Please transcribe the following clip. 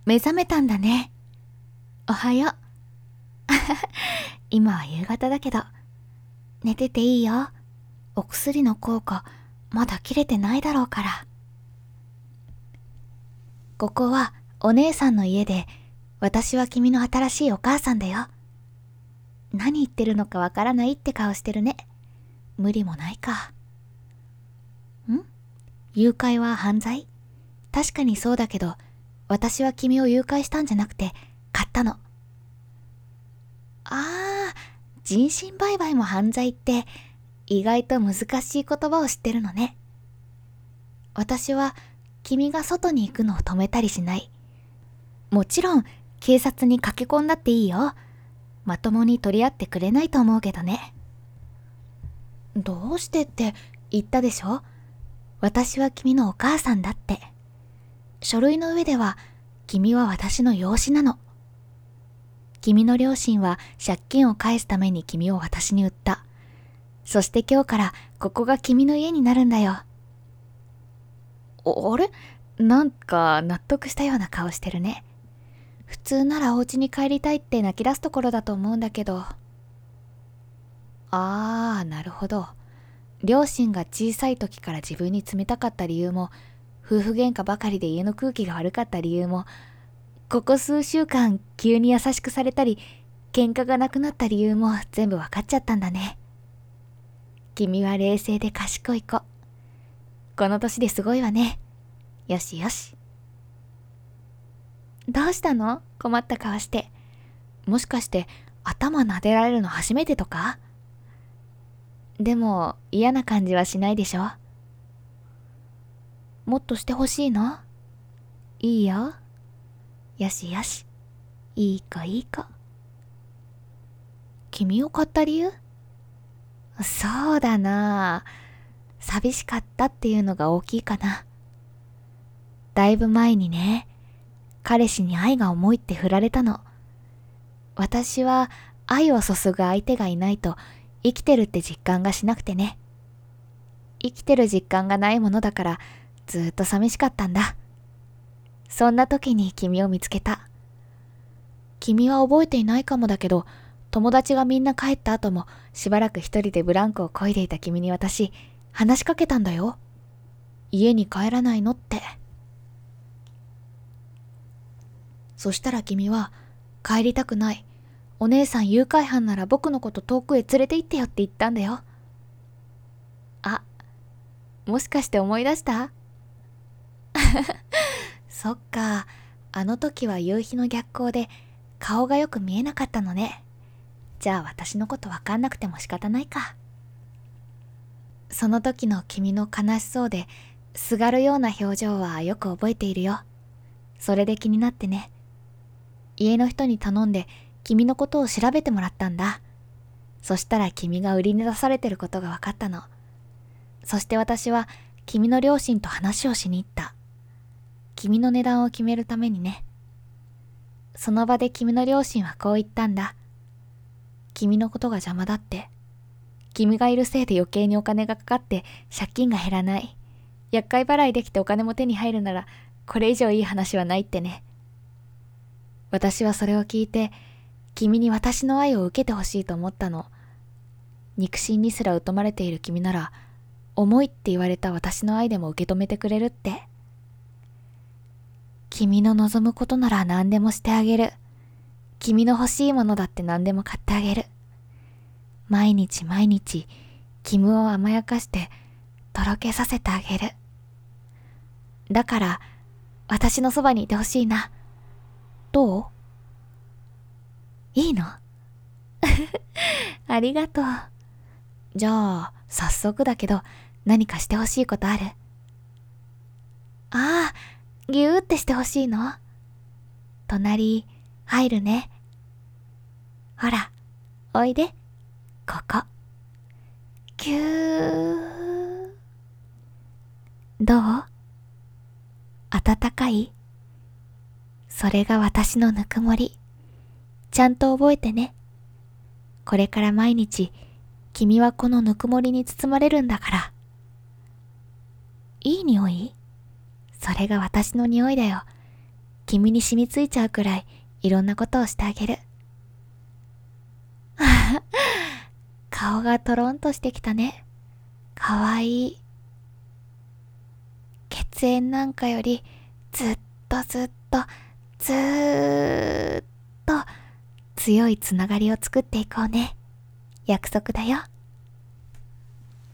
目覚めたんだね。おはよう。今は夕方だけど、寝てていいよ。お薬の効果、まだ切れてないだろうから。ここはお姉さんの家で、私は君の新しいお母さんだよ。何言ってるのかわからないって顔してるね。無理もないか。誘拐は犯罪？確かにそうだけど、私は君を誘拐したんじゃなくて、買ったの。人身売買も犯罪って、意外と難しい言葉を知ってるのね。私は、君が外に行くのを止めたりしない。もちろん、警察に駆け込んだっていいよ。まともに取り合ってくれないと思うけどね。どうしてって言ったでしょ？私は君のお母さんだって。書類の上では、君は私の養子なの。君の両親は借金を返すために君を私に売った。そして今日からここが君の家になるんだよ。あれ？なんか納得したような顔してるね。普通ならお家に帰りたいって泣き出すところだと思うんだけど。なるほど。両親が小さい時から自分に冷たかった理由も、夫婦喧嘩ばかりで家の空気が悪かった理由も、ここ数週間急に優しくされたり、喧嘩がなくなった理由も全部わかっちゃったんだね。君は冷静で賢い子。この年ですごいわね。よしよし。どうしたの？困った顔して。もしかして頭撫でられるの初めてとか？でも嫌な感じはしないでしょ？もっとしてほしいの？いいよ。よしよし。いい子いい子。君を買った理由？そうだな。寂しかったっていうのが大きいかな。だいぶ前にね、彼氏に愛が重いって振られたの。私は愛を注ぐ相手がいないと生きてるって実感がしなくてね。生きてる実感がないものだからずっと寂しかったんだ。そんな時に君を見つけた。君は覚えていないかもだけど、友達がみんな帰った後もしばらく一人でブランコを漕いでいた君に私、話しかけたんだよ。家に帰らないのって。そしたら君は、帰りたくない。お姉さん誘拐犯なら僕のこと遠くへ連れて行ってよって言ったんだよ。もしかして思い出した？そっか、あの時は夕日の逆光で顔がよく見えなかったのね。じゃあ私のことわかんなくても仕方ないか。その時の君の悲しそうですがるような表情はよく覚えているよ。それで気になってね。家の人に頼んで君のことを調べてもらったんだ。そしたら君が売りに出されてることが分かったの。そして私は君の両親と話をしに行った。君の値段を決めるためにね。その場で君の両親はこう言ったんだ。君のことが邪魔だって。君がいるせいで余計にお金がかかって借金が減らない。厄介払いできてお金も手に入るならこれ以上いい話はないってね。私はそれを聞いて君に私の愛を受けてほしいと思ったの。肉親にすら疎まれている君なら重いって言われた私の愛でも受け止めてくれるって。君の望むことなら何でもしてあげる。君の欲しいものだって何でも買ってあげる。毎日毎日、君を甘やかして、とろけさせてあげる。だから、私のそばにいてほしいな。どう？いいの？ありがとう。じゃあ、早速だけど、何かしてほしいことある？ぎゅーってしてほしいの？隣、入るね。ほら、おいで。ここ。ぎゅー。どう？暖かい？それが私のぬくもり。ちゃんと覚えてね。これから毎日、君はこのぬくもりに包まれるんだから。いい匂い？それが私の匂いだよ。 君に染みついちゃうくらいいろんなことをしてあげる。顔がトロンとしてきたね。かわいい。血縁なんかよりずっとずっとずーっと強いつながりを作っていこうね。約束だよ。